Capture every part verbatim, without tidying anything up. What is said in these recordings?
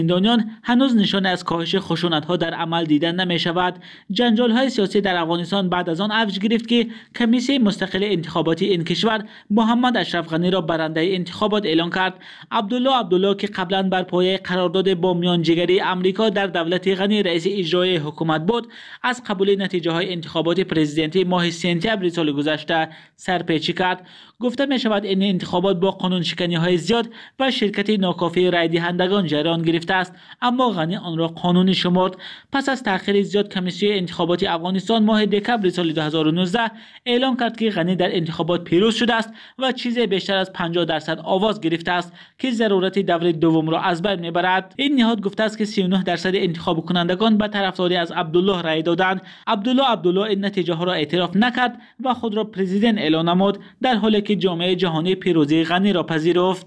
زندانیان هنوز نشانه از کاهش خشونت‌ها در عمل دیدن نمی‌شود. جنجال‌های سیاسی در افغانستان بعد از آن اوج گرفت که کمیسیون مستقل انتخاباتی این کشور محمد اشرف غنی را برنده انتخابات اعلان کرد. عبدالله عبدالله که قبلا بر پایه قرارداد با میانجیگری آمریکا در دولت غنی رئیس اجرایی حکومت بود، از قبول نتیجه‌های انتخابات پرزیدنتی ماه سپتامبر سال گذشته سرپیچی کرد. گفته می‌شود این انتخابات با قانون شکنی‌های زیاد و شرکت ناکافی رای دهندگان جریان گرفته است، اما غنی آن را قانونی شمرد. پس از تأخیر زیاد کمیسیون انتخاباتی افغانستان ماه دکمبر سال دو هزار و نوزده اعلام کرد که غنی در انتخابات پیروز شده است و چیزی بیشتر از پنجاه درصد آواز گرفته است که ضرورت دور دوم را از بین میبرد. این نهاد گفته است که سی و نه درصد انتخاب کنندگان به طرفداری از عبدالله رای دادند. عبدالله عبدالله این نتیجه ها را اعتراف نکرد و خود را پرزیدنت اعلام نمود، در حالی که جامعه جهانی پیروزی غنی را پذیرفت.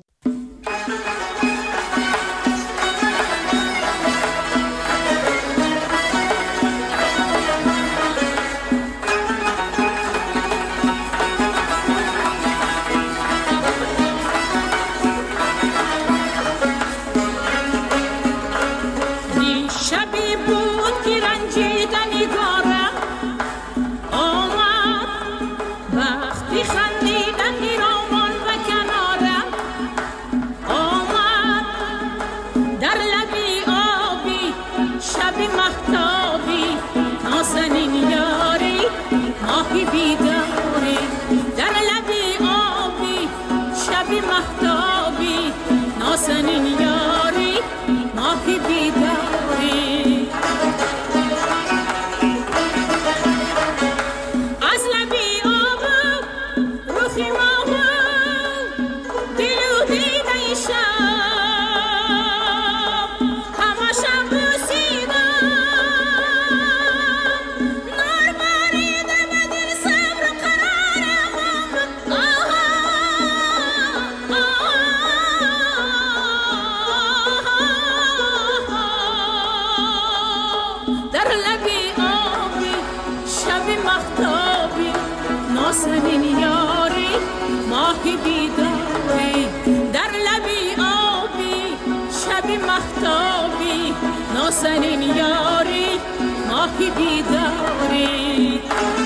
ناسنین یاری ماهی بیداری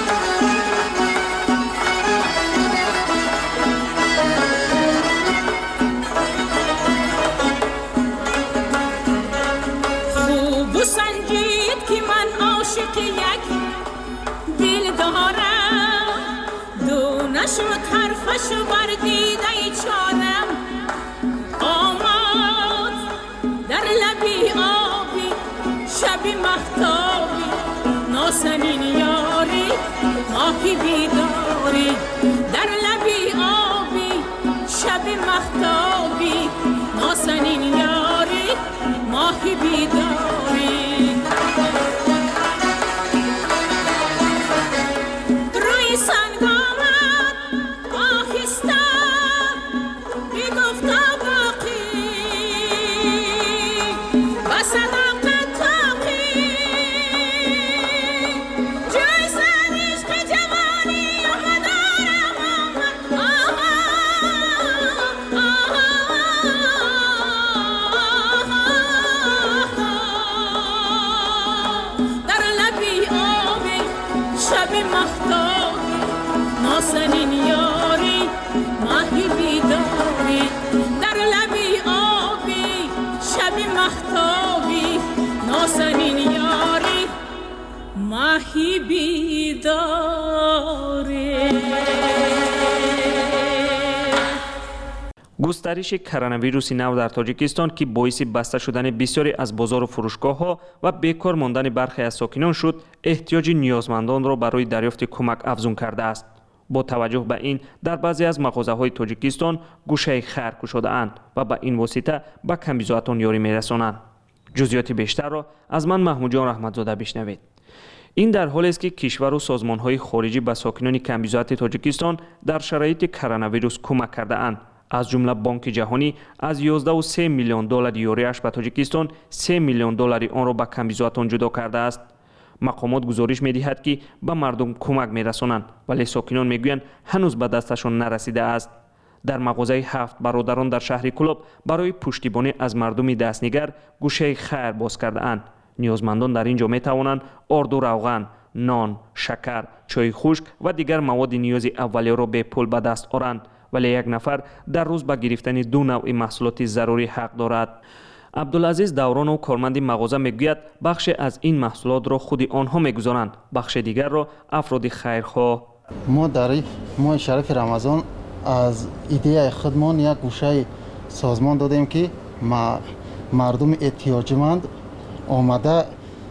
خوب و سنجید که من عاشق یک دل دارم، دو نشد حرفشو بر دیده چارم، آمد در لبی آبی شبی مهتابی ناسنین یاری ماهی بیداری، در لبی آبی شبی مهتابی ناسنین یاری ماهی بیداری. روی سنگ آمد آهسته بگفتا باقی و صداقت تاقی، جای سر عشق جوانی و مدارم آمد آها در لبی آبی شب مهتابی ناسنین یاری ماهی بیداری، در لبی آبی شب مهتابی ناسنین یاری ماهی بیداری. گسترش کرونا ویروس نو در تاجیکستان که باعث بسته شدن بسیاری از بازار و فروشگاه ها و بیکار ماندن برخی از ساکنان شد، احتیاج نیازمندان را برای دریافت کمک افزون کرده است. با توجه به این، در بعضی از مغازه‌های تاجیکستان گوشه خیر گشوده اند و به این واسطه به کمبیزاتان یاری می‌رسانند. جزئیات بیشتر را از من محمود جان رحمتزاده بشنوید. این در حالی است که کشور و سازمان‌های خارجی به ساکنان کمبیزات تاجیکستان در شرایط کرونا ویروس کمک کرده اند. از جمله بانک جهانی از یازده و سه میلیون دلار یاریش به تاجیکستان سه میلیون دلار آن را به کمبیزاتان جدا کرده است. مقامات گزارش می‌دهند که به مردم کمک می‌رسانند، ولی ساکنان می‌گویند هنوز به دستشان نرسیده است. در مغازه هفت برادران در شهر کلوب برای پشتیبانی از مردم دستنیگر گوشه خیر باز کرده اند. نیازمندان در اینجا می توانند آرد و روغن، نان، شکر، چای خشک و دیگر مواد نیاز اولیه را به پول به دست آورند، ولی یک نفر در روز به گرفتن دو نوع محصولات ضروری حق دارد. عبدالعزیز دوران و کارمند مغازه میگوید بخش از این محصولات را خود آنها میگذارند، بخش دیگر را افراد خیرخواه. ما در ماه شریف رمضان از ایده خودمان یک گوشه سازمان دادیم که مردم احتیاجمند آمده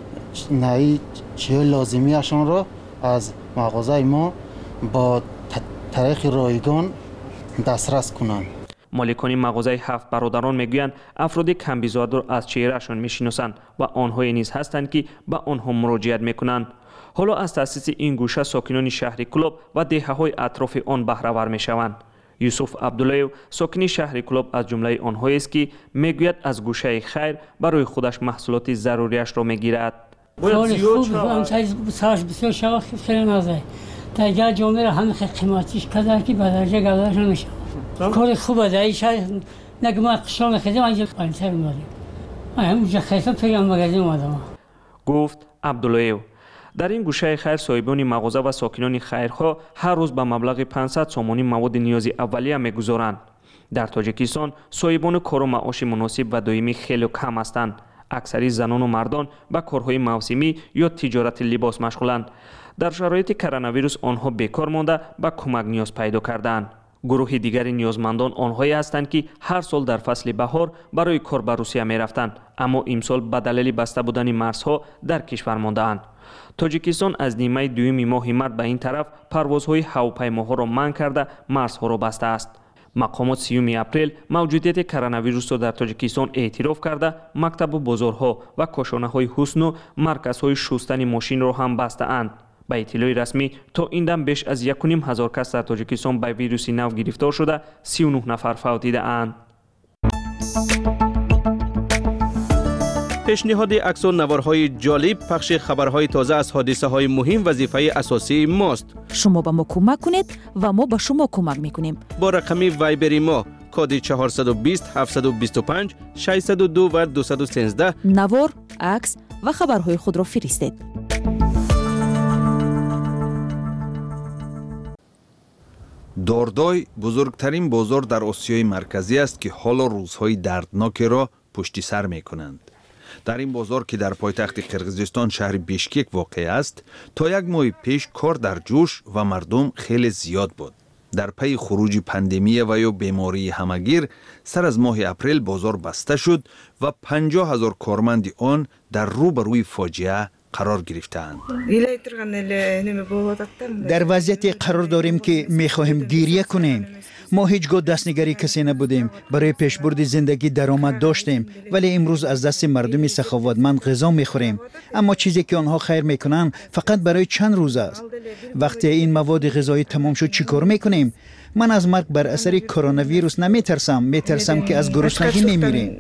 نهی چیه لازمیشان را از مغازه ما با طریق رایگان دسترس کنند. مالکان مغازه هفت برادران میگویند افراد کمبیزاد را از چهرهشان میشناسند و آنها نیز هستند که به آنها مراجعت میکنند. حالا از تأسیس این گوشه ساکنان شهر کلوب و دهه‌های اطراف آن بهره‌ور میشوند. یوسف عبدالله ساکن شهر کلوب از جمله آنهایی است که میگوید از گوشه خیر برای خودش محصولات ضروریش را میگیرد. باید خوب ساش بسیار شما خیلی نازه تا جامعه را همه قیمتیش کدر که به درجه گذاشت نمیشه. کار خوبه در این شهر نگه ما قشام خیزیم اینجا قایمتر اومدیم. همونجا خیزم پیام مگزیم اومدم. گفت عبدالله. در این گوشه خیر صاحبان مغازه و ساکنان خیرخواه هر روز به مبلغ پانصد سومانی مواد نیازی اولیه میگذارند. در تاجیکستان صاحبان کار و معاش مناسب و دائمی خیلی کم هستند. اکثری زنان و مردان به کارهای موسمی یا تجارت لباس مشغولند. در شرایط کرونا ویروس آنها بیکار مانده به کمک نیاز پیدا کردند. گروه دیگری نیازمندان آنهایی هستند که هر سال در فصل بهار برای کار به روسیه می رفتند، اما امسال به دلیل بسته بودن مرزها در کشور مانده‌اند. تاجیکستان از نیمه دوم ماه مارس به این طرف پروازهای هواپیماها را منع کرده مرزها را بسته است. مقامات سیوم اپریل موجودیت کرونا ویروس را در تاجیکستان اعتراف کرده مکتب و بازارها و کاشانه‌های حسن و مرکزهای شستن ماشین را هم بسته اند. با اطلاع رسمی تا این دم بیش از یک و نیم هزار کس در تاجیکستان به ویروس نو گرفتار شده، سی و نه نفر فوت دیده اند. پیشنهاد عکس و نوارهای جالب، پخش خبرهای تازه از حادثه های مهم وظیفه اساسی ماست. شما به ما کمک کنید و ما به شما کمک میکنیم. با رقم وایبری ما کد چهارصد و بیست هفتصد و بیست و پنج ششصد و دو و دویست و سیزده نوار، عکس و خبرهای خود را فرستید. دوردوی بزرگترین بازار در آسیای مرکزی است که حالا روزهای دردناکی را پشت سر می کنند. در این بازار که در پایتخت قرقیزستان شهر بیشکک واقع است، تا یک ماه پیش کار در جوش و مردم خیلی زیاد بود. در پی خروج پاندمی و یا بیماری همگیر، سر از ماه اپریل بازار بسته شد و پنجاه هزار کارمند آن در روبروی فاجعه قرار گرفتند. در وضعیتی قرار داریم که میخواهیم گریه کنیم. ما هیچگاه دستنگری کسی نبودیم، برای پیشبرد زندگی درآمد داشتیم، ولی امروز از دست مردم سخاوتمند غذا میخوریم. اما چیزی که آنها خیر میکنن فقط برای چند روز است. وقتی این مواد غذایی تمام شد چیکار میکنیم؟ من از مرگ بر اثر کرونا ویروس نمیترسم، میترسم که از گرسنگی میمیریم.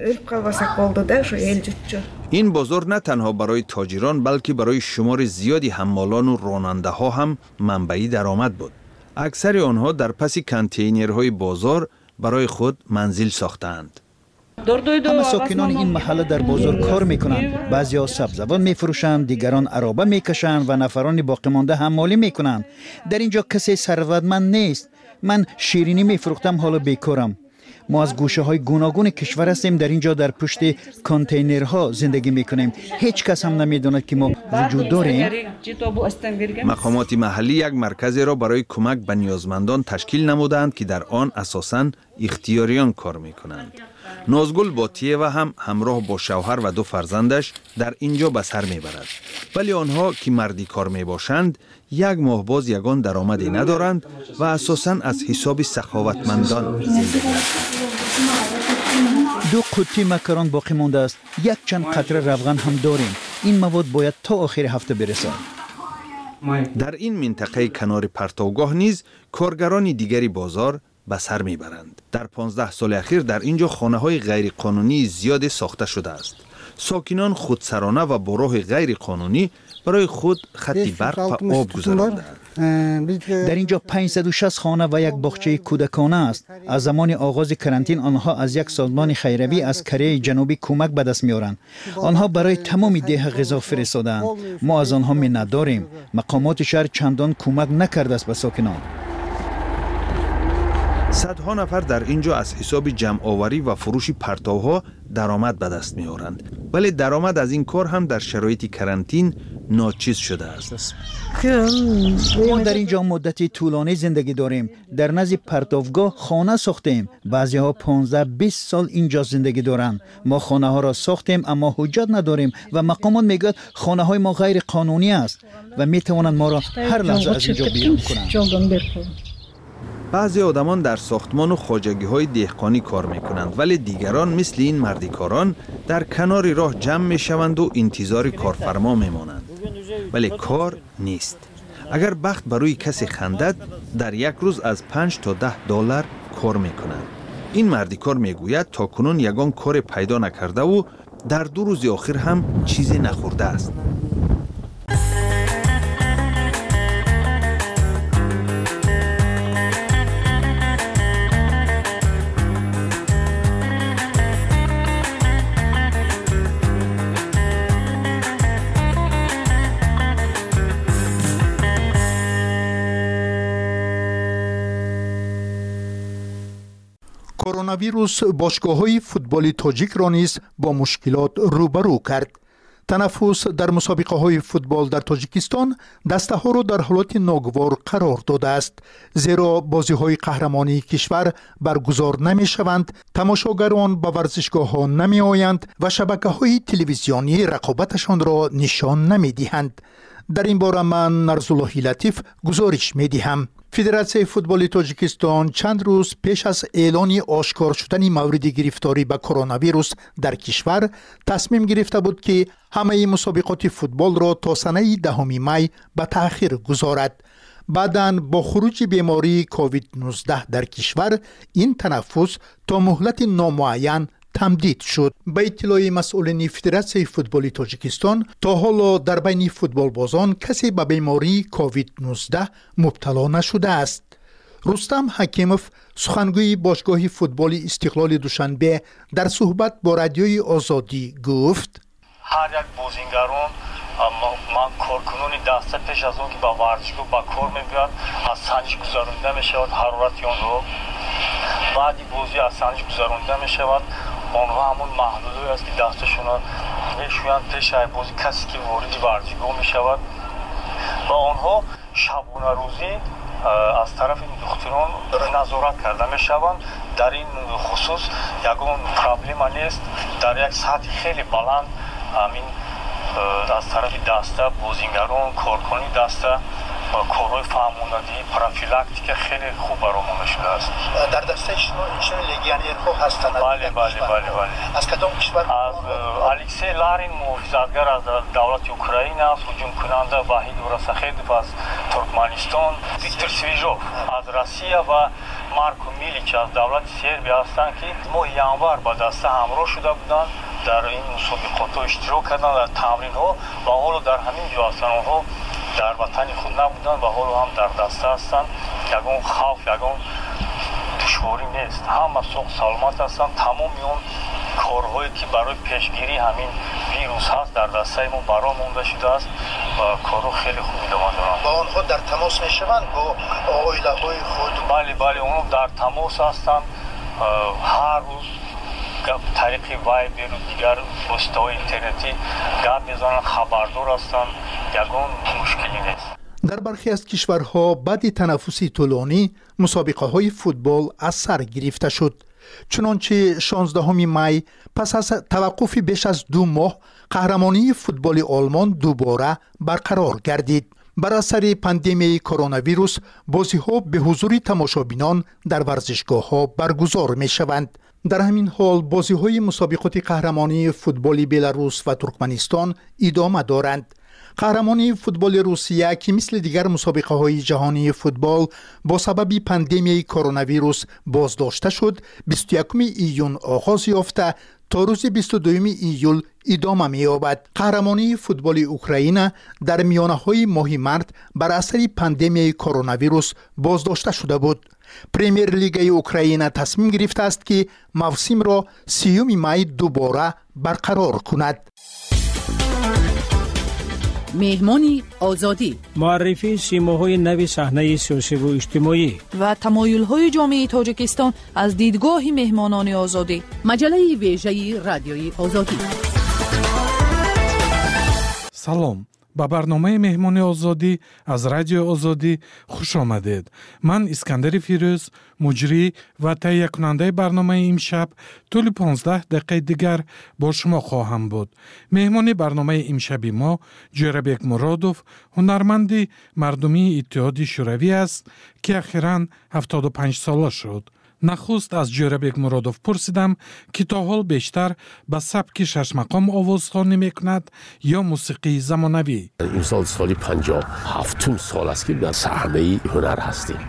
این بازار نه تنها برای تاجران بلکه برای شمار زیادی حمالان و راننده ها هم منبعی درآمد بود. اکثر آنها در پس کانتینرهای بازار برای خود منزل ساختند. همه ساکنان این محله در بازار کار میکنند. بعضی‌ها سبزوان میفروشند، دیگران عرابه میکشند و نفران باقی مانده حمالی میکنند. در اینجا کسی ثروتمند نیست. من شیرینی میفروختم، حالا بیکارم. ما از گوشه های گوناگون کشور هستیم، در اینجا در پشت کانتینرها زندگی میکنیم. هیچ کس هم نمیداند که ما وجود داریم. مقامات محلی یک مرکز را برای کمک به نیازمندان تشکیل نمودند که در آن اساساً اختیاریان کار میکنند. نازگل باتیه و هم همراه با شوهر و دو فرزندش در اینجا به سر میبرد، ولی آنها که مردی کار میباشند یک ماه باز یگان درآمدی ندارند و اساساً از حساب سخاوتمندان زندگی. دو قوطی مکران باقی مانده است. یک چند قطره روغن هم داریم. این مواد باید تا آخر هفته برسد. در این منطقه کنار پرتوگاه نیز کارگران دیگری بازار به سر میبرند. در پانزده سال اخیر در اینجا خانه های غیر قانونی زیاد ساخته شده است. ساکنان خودسرانه و با راه غیر قانونی برای خود خط برق و آب گذراندند. در اینجا پانصد و شصت خانه و یک باغچه کودکانه است. از زمان آغاز کرانتین آنها از یک سازمان خیروی از کره جنوبی کمک به دست میارند. آنها برای تمام ده غذا فرستادند. ما از آنها منت داریم. مقامات شهر چندان کمک نکرده است به ساکنان. صدها نفر در اینجا از حساب جمع آوری و فروش پرتوها درآمد به دست میارند، ولی درآمد از این کار هم در شرایط کرانتین ناچیز شده است. ما در اینجا مدتی طولانی زندگی داریم. در نزد پرتوگاه خانه ساختیم. بعضی ها پانزده بیست سال اینجا زندگی دارند. ما خانه ها را ساختیم اما حجت نداریم و مقامات میگوید خانه های ما غیر قانونی است و میتوانند ما را هر لحظه از اینجا بیرون کنند. بعضی آدمان در ساختمان و خواجگی های دهقانی کار میکنند، ولی دیگران مثل این مردکاران در کنار راه جمع میشوند و انتظار کارفرما میمانند، ولی کار نیست. اگر بخت برای کسی خندد در یک روز از پنج تا ده دلار کار میکنند. این مردکار میگوید تا کنون یگان کار پیدا نکرده و در دو روز آخر هم چیزی نخورده است. کرونا ویروس باشگاه‌های فوتبال تاجیک را نیز با مشکلات روبرو کرد. تنفس در مسابقه‌های فوتبال در تاجیکستان دسته‌ها را در حالت ناگوار قرار داده است، زیرا بازی‌های قهرمانی کشور برگزار نمی‌شوند، تماشاگران به ورزشگاه‌ها نمی‌آیند و شبکه‌های تلویزیونی رقابتشان را نشان نمی‌دهند. در این باره من نرزالله لطیف گزارش می‌دهم. فدراسیون فوتبال تاجیکستان چند روز پیش از اعلان آشکار شدن مورد گرفتاری به کرونا ویروس در کشور تصمیم گرفته بود که همه مسابقات فوتبال را تا سنه دهم می به تأخیر گذارد. بعداً با خروج بیماری کووید نوزده در کشور این تنفس تا مهلت نامعین تمدید شد. به اطلاع مسئولین فدراسیون فوتبال تاجیکستان تا حالا در بین فوتبال بازان کسی به بیماری کووید نوزده مبتلا نشده است. رستم حکیموف سخنگوی باشگاه فوتبال استقلال دوشنبه در صحبت با رادیوی آزادی گفت: هر یک بازیگران من کارکنانی دسته پیش از اون که با ورزشگاه با کار می‌بیاد از سنجش گذرانده می‌شود، حرارت آن رو بعدی بازی از سنجش گذرانده می‌شود. آنها همون محدودی است که دستشون میشویند پیش ای بازی کسی که وارد ورزشگاه میشود و آنها شبانه روزی از طرف این دکتران نظارت کرده میشوند. در این خصوص یگان پرابلم نیست. در یک سطح خیلی بلند همین از طرف دسته بازیگران کارکنی دسته کارهای فهماندهی پروفیلاکتیک خیلی خوب برآورده شده است. در دسته شما لگیونرها هستند؟ بله بله بله بله. از کدام کشور؟ از الکسی لارین محافظتگر از دولت اوکراین است، هجوم کننده وحید ورسخیدوف از ترکمنستان، ویکتور سویژوف از روسیه و مارکو میلیچ از دولت سربیا هستند که ماه ینور با دسته همراه شده بودند، در این مسابقات اشتراک کردند، در تمرین ها و حالا در همین جا هستند. آنها در وطن خود نبودند و حالا هم در دسته هستند. یگان خوف یگان دشواری نیست، همه سوق سلامت هستند. تمام اون کارهایی که برای پیشگیری همین ویروس هست در دسته ما برای مونده شده است و کارو خیلی خوب ادامه دارند. با آنها در تماس میشوند با عائله های خود؟ بله بله، اونها در تماس هستند. هر روز طریق وایبر و دیگر وسیله‌های اینترنتی گپ میزنند، خبردار هستند. یگان مشکلی نیست. در برخی از کشورها بعد تنفسی طولانی مسابقه های فوتبال از سر گرفته شد. چنانچه شانزدهم می پس از توقف بیش از دو ماه قهرمانی فوتبال آلمان دوباره برقرار گردید. بر اثر پاندمی کرونا ویروس بازی ها به حضور تماشابینان در ورزشگاه ها برگزار می شوند. در همین حال بازی های مسابقات قهرمانی فوتبال بلاروس و ترکمنستان ادامه دارند. قهرمانی فوتبال روسیه که مثل دیگر مسابقه های جهانی فوتبال با سبب پاندمی کرونا ویروس بازداشته شد، بیست و یکم ایون آغاز یافته تا روز بیست و دوم ایول ادامه می‌یابد. قهرمانی فوتبال اوکراین در میانه‌های ماه مارس بر اثر پاندمی کرونا ویروس بازداشته شده بود. پریمیر لیگ اوکراین تصمیم گرفته است که موسم را سیوم می دوباره برقرار کند. مهمانی آزادی، معرفی سیماهای نوی صحنه سیاسی و اجتماعی و تمایل‌های جامعه تاجیکستان از دیدگاه مهمانان آزادی. مجله ویژه رادیوی آزادی. سلام، با برنامه مهمان آزادی از رادیو آزادی خوش آمدید. من اسکندر فیروز، مجری و تهیه کننده برنامه امشب طول پانزده دقیقه دیگر با شما خواهم بود. مهمان برنامه امشب ما جورابک مرادوف، هنرمندی مردمی اتحاد شوروی است که اخیراً هفتاد و پنج ساله شد. نخست از جورابک مرادوف پرسیدم که تا حال بیشتر به سبک شش مقام آوازخوانی میکند یا موسیقی زمانوی. این سال سالی پنجاه هفتم سال است که در صحنه هنر هستیم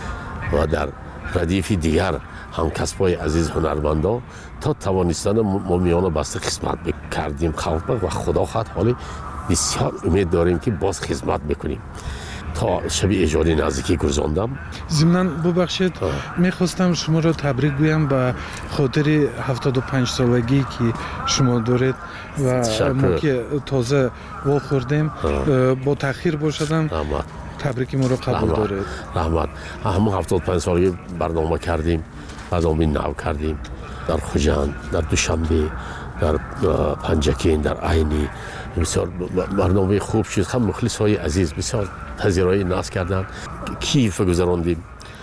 و در ردیف دیگر هم کسبای عزیز هنرمندان تا توانستن ما میان بسته خدمت کردیم خلق و خدا خواهد حالی بسیار امید داریم که باز خدمت بکنیم. تا شب ایجادی نزدیکی گذراندم. ضمناً ببخشید میخواستم شما را تبریک گویم به خاطر هفتاد و پنج سالگی که شما دارید و ما که تازه وا خوردیم با تأخیر باشدم تبریک ما را قبول دارید. رحمت. همون هفتاد و پنج سالگی برنامه کردیم، برنامه نو کردیم در خوجند، در دوشنبه، در پنجکین، در عینی. بسیار برنامه خوب شد. هم مخلص های عزیز بسیار پذیرایی ناز کردن. کیف گذراندیم،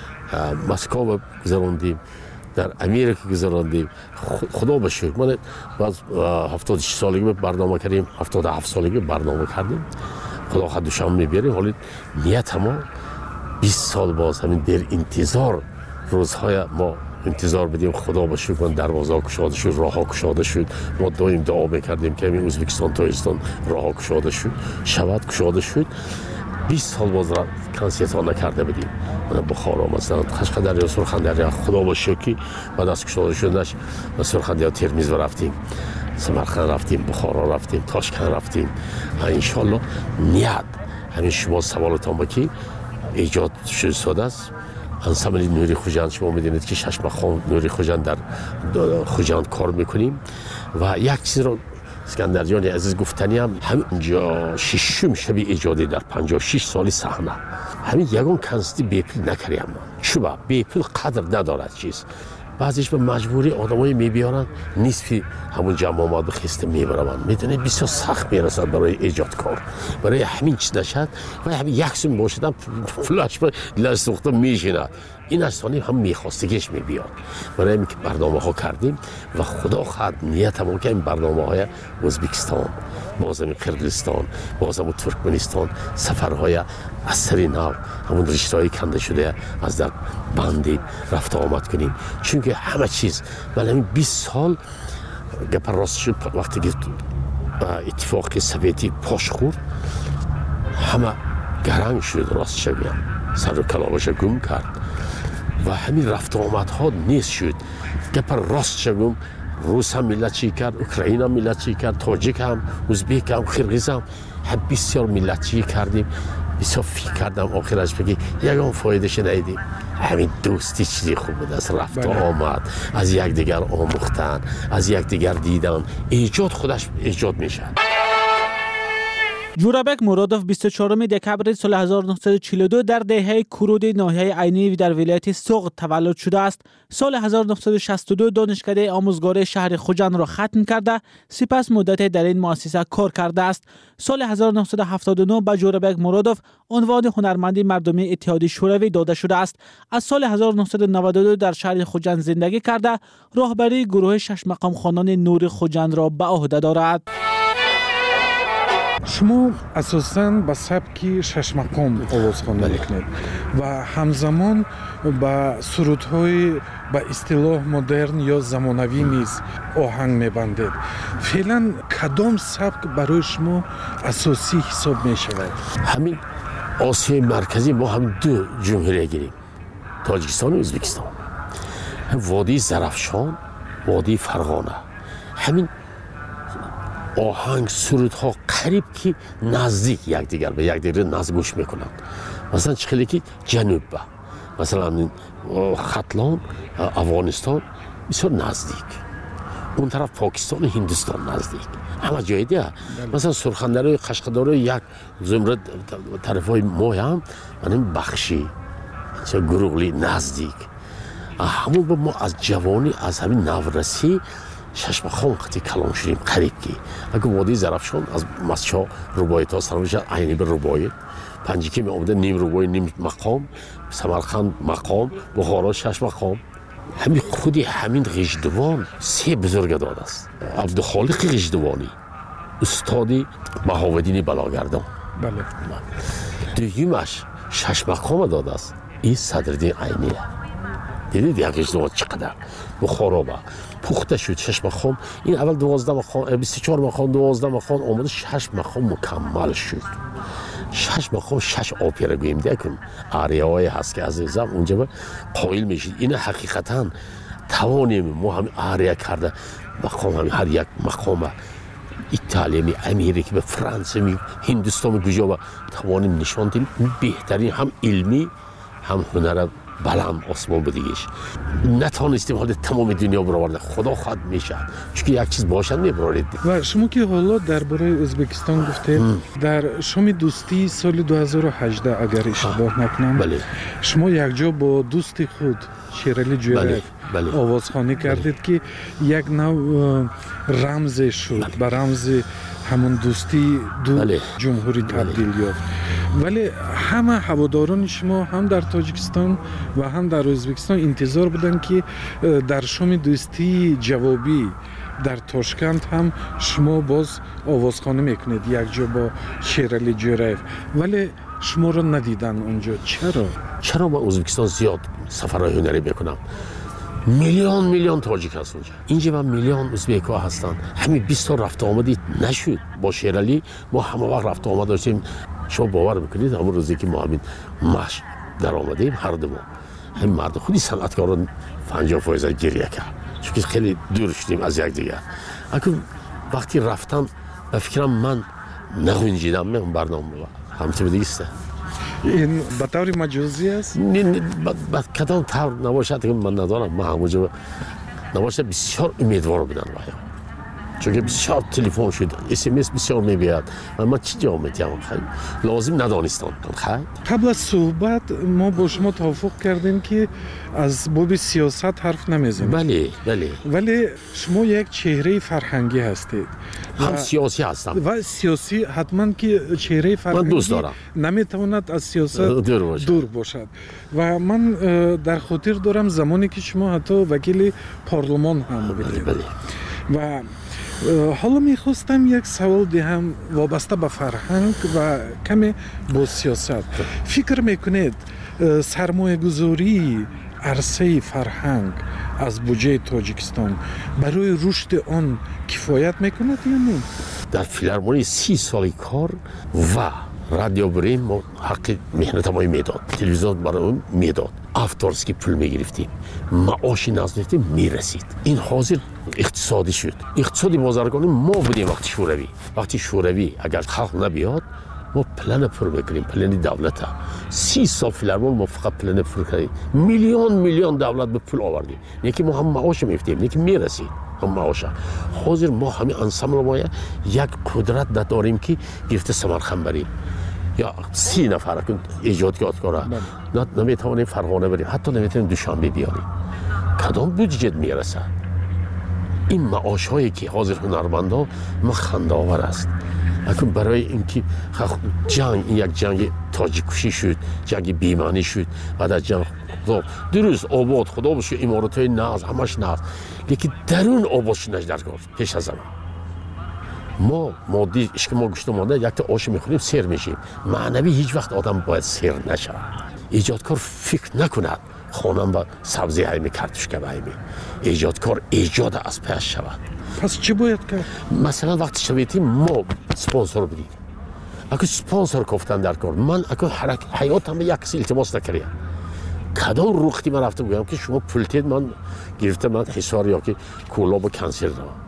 مسکو گذراندیم، در امریکا گذراندیم. خدا بشکر من باز هفتاد و شش سالگی برنامه کردیم، هفتاد و هفت سالگی برنامه کردیم. خدا خواهد دوشم میبریم. حالی نیت ما بیست سال باز همین در انتظار روزهای ما انتظار بدیم. خدا به شکر دروازه گشاده شد، راه گشاده شد. ما دائم دعا میکردیم که همین ازبکستان تاجیکستان راه گشاده شد، شود گشاده شد. بیست سال باز را کنسیت ها نکرده بدیم. من بخارا مثلا قشقدر یا سرخندر خدا به شکر بعد از گشاده شدنش سرخندر ترمیز رفتیم، سمرقند رفتیم، بخارا رفتیم، تاشکند رفتیم. ان شاء الله نیت همین شما سوالتان بکی ایجاد شد است. انسمبل نوری خوجند شما میدونید که شش مقام نوری خوجند در خوجند کار میکنیم و یک چیز رو اسکندر جان عزیز گفتنی هم همینجا ششم شب ایجادی در پنجاه و شش سالی صحنه همین یگان کنستی بیپل نکردیم. چوبا بیپل قدر ندارد چیز. بعضیش به مجبوری آدمایی میبیارن نصفی همون جمع آمد به خسته میبرن. میدونید بسیار سخت میرسد برای ایجاد کار. برای همین چیز نشد و همین یک سوم باشدم فلاش به لسوخته میشینه. این اصلا هم میخواستگیش میبیاد. برای همین که برنامه ها کردیم و خدا خواهد نیت ما که این برنامه های ازبکستان، بازم قرقیزستان، بازم ترکمنستان سفرهای اثری نو همون رشته‌های کنده شده از در بندی رفت آمد کنیم. چون که همه چیز ولی همین بیست سال گپ راست شد وقتی که اتفاق سویتی پاش خورد همه گرنگ شد. راست شویم سر و کلاوش گم کرد و همین رفت آمدها نیست شد. گپ راست شویم روس هم ملت چی کرد، اوکراین هم ملت چی کرد، تاجیک هم، ازبک هم، قرقیز هم هم بسیار ملت چی کردیم. بسیار فکر کردم آخرش بگی یکان فایدهش ندیدیم. همین دوستی چیزی خوب بود. از رفت آمد، از یک دیگر آموختن، از یک دیگر دیدن، ایجاد خودش ایجاد میشه. جورابک مرادوف بیست و چهارم دکبر سال هزار و نهصد و چهل و دو در دهه کرود ناحیه عینی در ولایت سوغد تولد شده است. سال هزار و نهصد و شصت و دو دانشکده آموزگار شهر خوجند را ختم کرده، سپس مدت در این مؤسسه کار کرده است. سال هزار و نهصد و هفتاد و نه به جورابک مرادوف عنوان هنرمندی مردمی اتحاد شوروی داده شده است. از سال هزار و نهصد و نود و دو در شهر خوجند زندگی کرده، راهبری گروه شش مقام خوانان نور خوجند را به عهده دارد. شما اساساً به سبک شش مقام آوازخوانی میکنید و همزمان به سرودهای به اصطلاح مدرن یا زمانوی نیز آهنگ میبندید. فعلا کدام سبک برای شما اساسی حساب میشود؟ همین آسیای مرکزی ما هم دو جمهوری گیریم، تاجیکستان و ازبکستان. وادی زرافشان، وادی فرغانه. همین آهنگ سرودها قریب که نزدیک یکدیگر به یکدیگر نزدیک گوش میکنند. مثلا چخیلی که جنوب با مثلا خطلان افغانستان بسیار نزدیک، اون طرف پاکستان و هندوستان نزدیک، همه جای دیگه. مثلا سرخندرهای قشقدرهای یک زمره طرفای ما هم من بخشی چه گروغلی نزدیک. همون با ما از جوانی از همین نورسی ششمخان قطعی کلان شدیم قریب کی. اگه وادی زرفشان از مسچا ربایت ها سرم شد عینی به ربایت، پنجکی می آمده نیم ربای نیم مقام، سمرقند مقام، بخارا شش مقام. همین خودی همین غیجدوان سه بزرگ داده است. عبدالخالق غیجدوانی استادی بهاودین بلاگردان، بله. دویمش شش مقام داده است. این صدرالدین عینیه. دیدید یک غیجدوان چقدر بخارا با پخته شد شش مقام. این اول دوازده مقام، بیست و چهار مقام، دوازده مقام آمده، شش مقام مکمل شد. شش مقام شش آپیره گویم دیگه کن آریاهای هست که عزیزم اونجا با قایل میشید. این حقیقتا توانیم ما هم آریا کرده مقام هم هر یک مقام ایتالیا می امریکا به فرانسه می هندوستان می کجا با توانیم نشان دهیم بهترین هم علمی هم هنر بلند آسمان بدیگش. نتانستیم حالا تمام دنیا برآورده، خدا خواهد میشه چون یک چیز باشد میبرارید. و شما که حالا درباره ازبکستان گفتید در شام دوستی سال دو هزار و هجده اگر اشتباه نکنم بله. شما یک جا با دوست خود شیرالی جویرف بله. بله. آوازخوانی کردید بله. که یک نوع رمز شد به رمز همون دوستی دو بله. جمهوری تبدیل یافت. ولی همه هواداران شما هم در تاجیکستان و هم در ازبکستان انتظار بودن که در شام دوستی جوابی در تاشکند هم شما باز آوازخوانی میکنید یک جا با شیرالی جویرف، ولی شما را ندیدن اونجا. چرا؟ چرا من ازبکستان زیاد سفرهای هنری میکنم؟ میلیون میلیون تاجیک هست اونجا. اینجا من میلیون ازبک ها هستن. همین بیست تا رفت آمدی نشد با شیرالی. ما همه وقت رفت آمد داشتیم. شما باور میکنید همون روزی که ما همین مش در آمدیم هر دو ما همین مرد خودی صنعتکاران پنجاه فایز گریه کرد چون که خیلی دور شدیم از یک دیگر. اگه وقتی رفتم به فکرم من نگنجیدم من اون برنامه همچه دیگه است. این به طور مجازی است؟ نه نه به کدام طور نباشد که من ندارم. من همونجا نباشد بسیار امیدوار بودم باید چون که بسیار تلفن شد، اس ام اس بسیار میبید و من چی جواب میدم خیلی لازم ندانستم. خیلی قبل از صحبت ما با شما توافق کردیم که از باب سیاست حرف نمیزنیم. بله بله. ولی شما یک چهره فرهنگی هستید. هم سیاسی هستم. و سیاسی حتما که چهره فرهنگی من دوست دارم. نمیتواند از سیاست دور باشد. دور باشد. و من در خاطر دارم زمانی که شما حتی وکیل پارلمان هم بودید. بله. و حالا میخواستم یک سوال دهم وابسته به فرهنگ و کمی با سیاست. فکر میکنید سرمایه گذاری عرصه فرهنگ از بودجه تاجیکستان برای رشد آن کفایت میکند یا نه؟ در فیلارمونی سی سالی کار و رادیو بریم ما حق مهنت ما میداد، تلویزیون برای اون میداد، افتارسکی پول میگرفتیم، معاشی نزدیکتیم میرسید. این حاضر اقتصادی شد. اقتصادی بازرگانی ما بودیم وقتی شوروی. وقتی شوروی اگر خلق نبیاد ما پلن پر میکنیم، پلن دولت. سی سال فیلارمون ما فقط پلن پر کردیم. میلیون میلیون دولت به پول آوردیم. یکی ما هم معاش میفتیم، یکی میرسید هم معاش. حاضر ما همین انسامبل ما یک قدرت نداریم که گرفته سمرقند بریم یا سی نفر کن ایجادگاه نه نمیتوانیم فرغانه بریم، حتی نمیتونیم دوشنبه بیاریم. کدام بودجه میرسه؟ این معاش هایی که حاضر هنرمندا ما خنده آور است. اکنون برای اینکه جنگ این یک جنگ تاجیک کشی شد، جنگ بیمانی شد، بعد از جنگ خدا درست آباد خدا بشه امارات های ناز همش ناز، لیکن درون آباد شد نجدرگاه پیش از زمان ما مادی اشک ما گوشت مانده یک تا آش میخوریم سیر میشیم. معنوی هیچ وقت آدم باید سیر نشه. ایجادکار فکر نکند خانم با سبزی هایمی کارتوشکه هایمی. ایجادکار ایجاد از پیش شود. پس چی باید کرد؟ مثلا وقتی شویدیم ما سپانسر بدیم. اگه سپانسر گفتن در کار من اگه حرک حیاتم یک کسی التماس نکردم. کدام رختی من رفته بودم که شما پولتید من گرفته من حسار یا که کولاب کنسل دارم.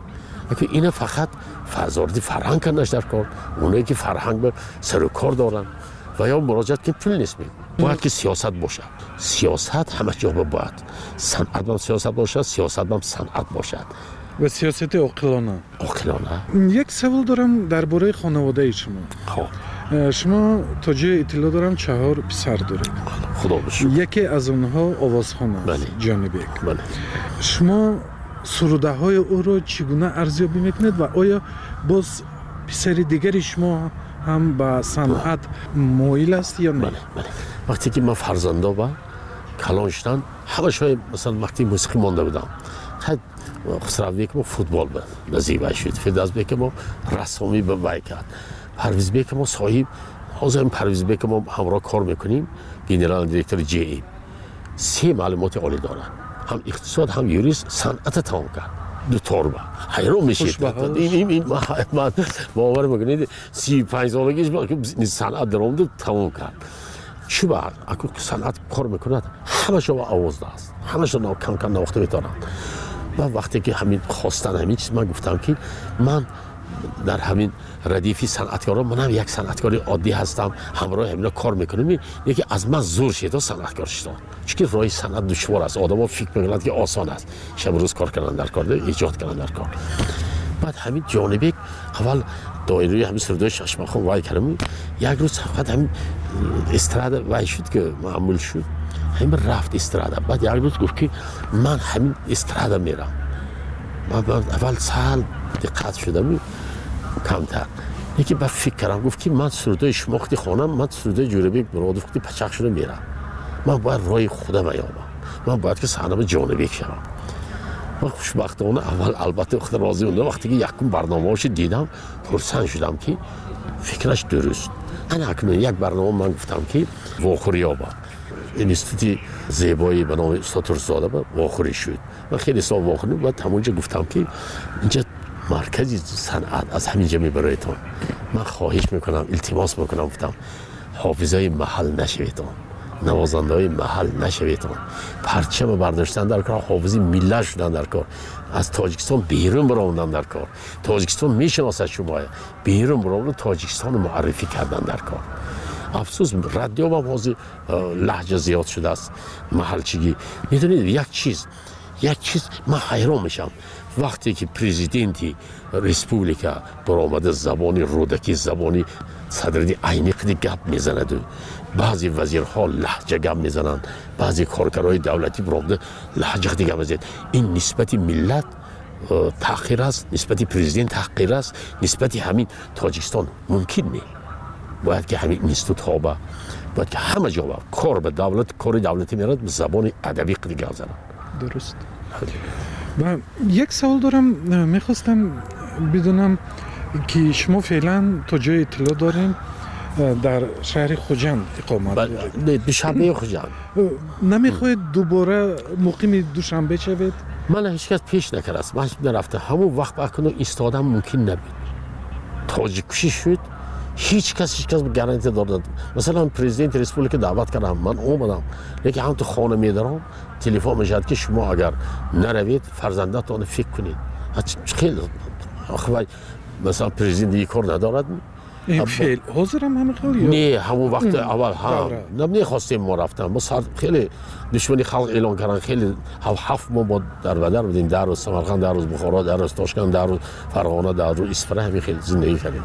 اگه اینا فقط فضاردی فرهنگ کنش در کار، اونایی که فرهنگ به سر و کار دارن و یا مراجعت که پول نیست می باید که سیاست باشه. سیاست همه جا باید صنعت هم سیاست باشه، سیاست هم صنعت باشد و سیاست عاقلانه. عاقلانه. یک سوال دارم درباره خانواده شما. خب شما تا جای اطلاع دارم چهار پسر دارید. خدا بشکر. یکی از اونها آوازخوان است. جانبیک. بله. شما سروده های او رو چگونه ارزیابی میکنید و آیا باز پسر دیگری شما هم به صنعت مایل است یا نه؟ بله بله. وقتی که من فرزنده با کلان شدن همه شای مثلا وقتی موسیقی مانده بودم خیلی خسروی که ما فوتبال بود نزیبه شد فیداز بی که ما رسامی به وی کرد پرویز بی که ما صاحب حاضر این پرویز بی که ما همراه کار میکنیم گنرال دیرکتر جی ای سه معلومات عالی دارن هم اقتصاد هم یوریست صنعت تمام کرد دو توربه حیران میشید این این من باور میکنید سی و پنج سالگیش با صنعت درآمد تمام کرد چی بعد اگه صنعت کار میکند همه شو آواز است همه شو کم کم نواخته میتونن و وقتی که همین خواستن همین چیز من گفتم که من در همین ردیفی صنعتکاران منم یک صنعتکار عادی هستم همراه همینا کار میکنم یکی از من زور شد صنعتکار شدم چون راه صنعت دشوار است آدم‌ها فکر میکنند که آسان است شب روز کار کردن در کار ایجاد کردن در کار بعد همین جانبی اول دایره همین سردای ششمخان وای کردم یک روز فقط همین استراده وای شد که معمول شد همین رفت استراده بعد یک روز گفت که من همین استراده میرم من اول سال دقت شدم کمتر یکی با فکر کردم گفت که من سردای شماختی خانم من سردای جوربیک مراد وقتی پچق شده میرم من باید رای خودم ایامم من باید که صحنه جانبیک شدم من خوشبختانه اول البته خود راضی موندم وقتی که یکم برنامه‌اش دیدم خرسند شدم که فکرش درست انا اکنون یک برنامه من گفتم که واخوری یابم انستیتوت زیبایی به نام استاد رضا با واخوری شد من خیلی سال واخوری بعد همونجا گفتم که اینجا مرکزی صنعت از همینجا میبرایتون من خواهش میکنم التماس میکنم گفتم حافظای محل نشویتون نوازنده های محل نشویتون پرچم برداشتن در کار حافظی ملت شدن در کار از تاجیکستان بیرون براوندن در کار تاجیکستان میشناسد شما بیرون براوندن تاجیکستان معرفی کردن در کار افسوس رادیو هم حاضر لهجه زیاد شده است محلچگی میدونید یک چیز یک چیز من حیران میشم وقتی که پرزیدنتی ریسپوبلیکا برآمده زبانی رودکی زبانی صدری عینی قدی گپ میزند و بعضی وزیرها لهجه گپ میزنند بعضی کارگرای دولتی برآمده لهجه قدی گپ میزنند این نسبت ملت تحقیر است نسبت پرزیدنت تحقیر است نسبت همین تاجیکستان ممکن نیست باید که همین اینستیتوت ها با باید که همه جا با کار به دولت کار دولتی میرد به زبان ادبی قدی گپ زنند درست و یک سوال دارم میخواستم بدونم که شما فعلا تا جای اطلاع دارین در شهر خوجند اقامت دارید دوشنبه خوجند نمیخواید دوباره مقیم دوشنبه شوید؟ من هیچ کس پیش نکرده است من نرفته همون وقت اکنون ایستادن ممکن نبود تاجیک کشی شد هیچ کس هیچ کس گارانتی داد مثلا پرزیدنت ریسپوبلیک دعوت کردم من اومدم لیکن هم تو خانه میدارم تلفن میشد که شما اگر نروید فرزندتون فکر کنید خیلی آخه مثلا پرزیدنت یک کار ندارد این فعل حاضرم همه خیلی نه همون وقت اول ها نمیخواستیم ما رفتم ما خیلی دشمنی خلق اعلان کردن خیلی هفت ما با در بدر بودیم در روز سمرقند در روز بخارا در روز تاشکند در روز فرغانه در روز اصفهان همین خیلی زندگی کردیم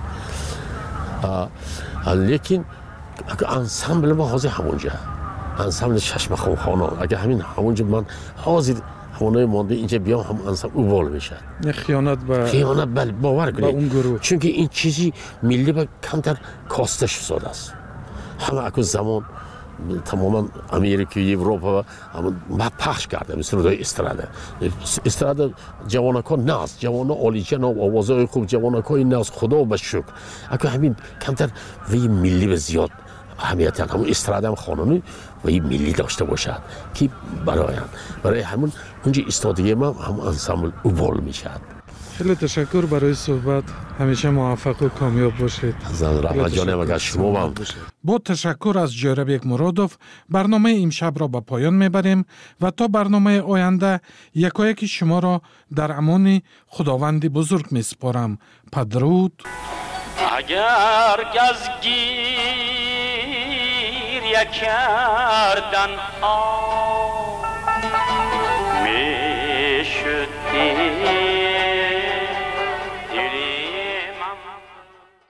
لیکن اگه انسامبل ما حاضر همونجا انسامبل ششمخان خانان اگه همین همونجا من حاضر همونای مانده اینجا بیام هم انسان اوبال میشه خیانت به خیانت بله باور کنید چون که این چیزی ملی به کمتر کاستش شده است همه اکو زمان تماما امریکا اروپا ما پخش کرده مثل رادیو استراده استراده جوانکا ناز جوانا عالی جناب آوازهای خوب جوانکای ناز خدا به شکر اگه همین کمتر وی ملی به زیاد اهمیت هم همون استراده هم خانونی وی ملی داشته باشد که برای برای همون اونجا استادگی ما هم انسامبل اوبال میشد خیلی تشکر برای صحبت. همیشه موفق و کامیاب باشید. زن رحمت جانم اگر شما هم. با تشکر از جوربک مرادوف برنامه امشب را به پایان میبریم و تا برنامه آینده یکایک شما را در امان خداوند بزرگ میسپارم. پدرود. اگر گزگیر کردن ها میشدی